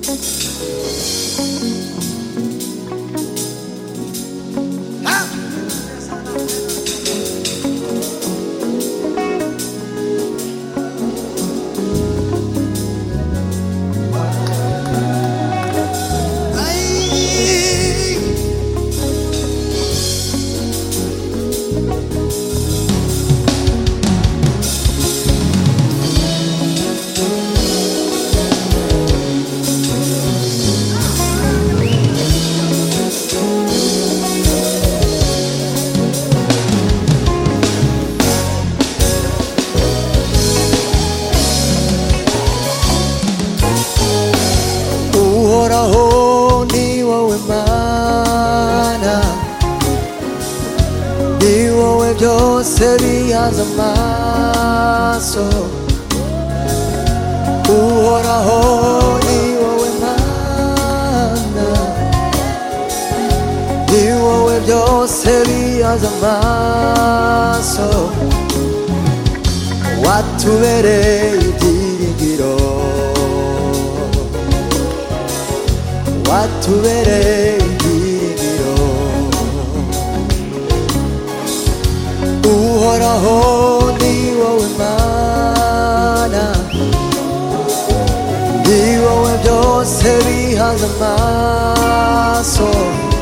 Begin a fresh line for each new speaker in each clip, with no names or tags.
uhoraho ni wowe mana, ni wowe byose bihaza amaso. uhoraho ni wowe mana, ni wowe byose bihaza amaso. watubereye ibyiringiro, watubereye ibyiringiro. uhoraho ni wowe mana, ni wowe byose bihaza amaso.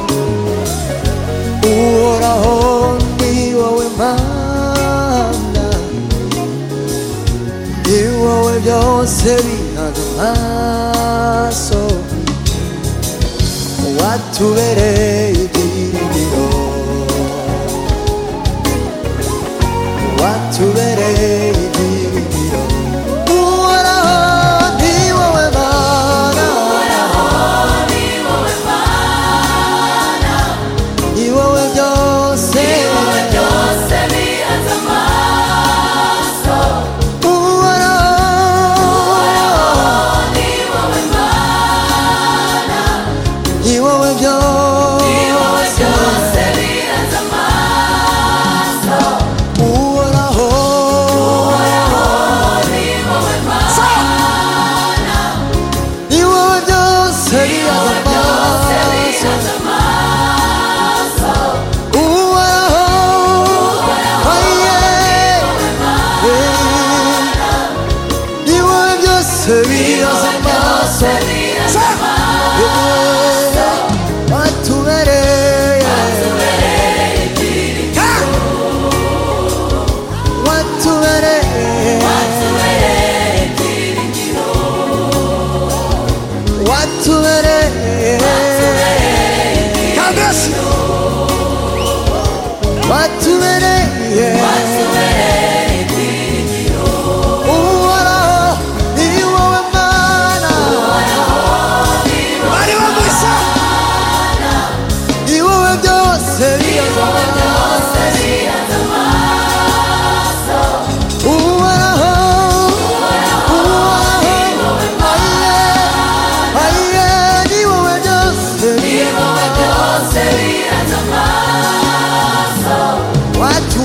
uhoraho ni wowe mana, ni wowe byose bihaza amaso. watubereye ibyiringiro, watubereye ibyiringiro. uhoraho ni wowe mana, ni wowe byose
bihaza amaso.
ni wowe byose
bihaza amaso.
uhoraho
ni wowe mana,
ni wowe byose bihaza
amaso.
uhoraho ni wowe byose bihaza amaso. watubereye watubereye uhoraho ni wowe mana, bari bagusa ni wowe byose bihaza amaso. uhoraho ni wowe byose bihaza amaso.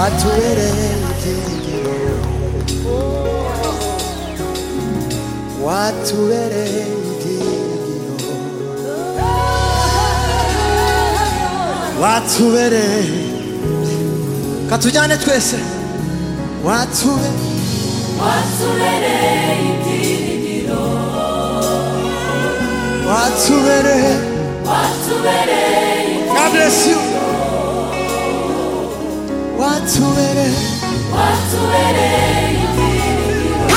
watubereye ibyiringiro, watubereye ibyiringiro, watubereye. Katujyane twese.
watubereye ibyiringiro,
watubereye. God bless you. Watubereye
ibyiringiro,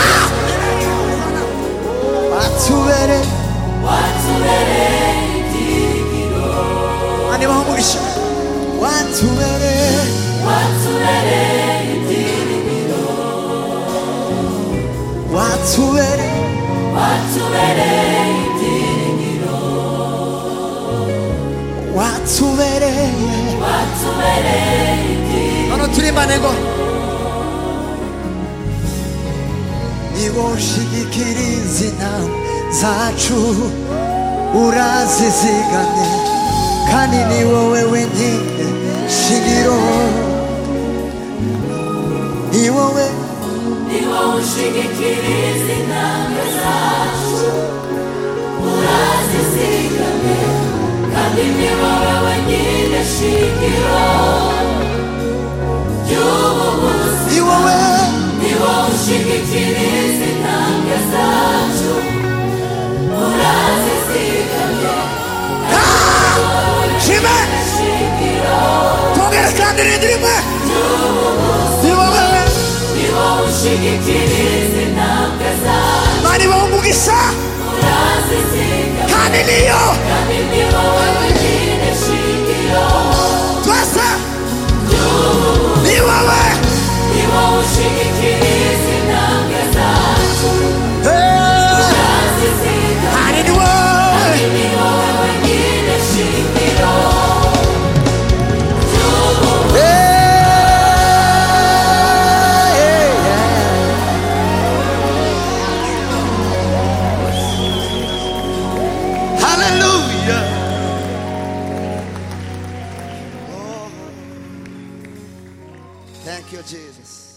watubereye
ibyiringiro,
andi bahumugisha. Watubereye
ibyiringiro,
watubereye
ibyiringiro,
watubereye
ibyiringiro.
Hano turimbane ngo niwo ushigikira izina zacu, urazizigamye kandi ni wowe wenyine shingiro, ni wowe
ushigikira izina zacu, urazizigamye kandi ni wowe wenyine shingiro ry'ubu buzima.
ni wowe
ushigikira izina zacu, urazizigamye
shime
shingiro
tongera kandi rindirime. Ni wowe
ushigikira izina zacu,
mani bahumugisha
urazizigamye
kandi niyo
kandi ni wowe wenyine shingiro
twese. Ni wowe
ushigikira izina zacu, urazizigamye
kandi ni wowe.
ni wowe wenyine shingiro.
Hallelujah. Thank you, Jesus.